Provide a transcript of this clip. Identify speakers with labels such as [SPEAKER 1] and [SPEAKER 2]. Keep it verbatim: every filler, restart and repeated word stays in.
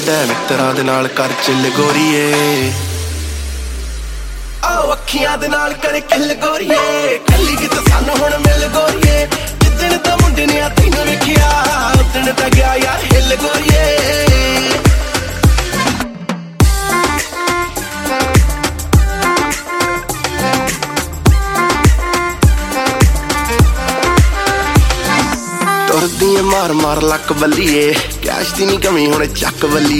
[SPEAKER 1] ਮਿੱਤਰਾਂ ਦੇ ਨਾਲ ਕਰ ਚੱਲ ਗੋਰੀਏ ਆਓ ਅੱਖੀਆਂ ਦੇ ਨਾਲ ਕਰ ਖਿਲ ਗੋਰੀਏ ਕੱਲੀ ਕਿਤੇ ਸਾਨੂੰ ਹੁਣ ਮਿਲ ਗੋਰੀਏ ਜਿੱਦਣ ਤਾਂ ਮੁੰਡੇ ਨੇ ਆ ਤੈਨੂੰ ਵੇਖਿਆ ਉਦਣ ਤਾਂ ਗਿਆ ਯਾਰ ਹਿੱਲ ਗੋਰੀਏ ਤੁਰਦੀ ਮਾਰ ਮਾਰ ਲੱਕ ਬੱਲੀਏ ਕੈਸ਼ ਦੀ ਨੀ ਕਮੀ ਹੁਣ ਚੱਕ ਬੱਲੀਏ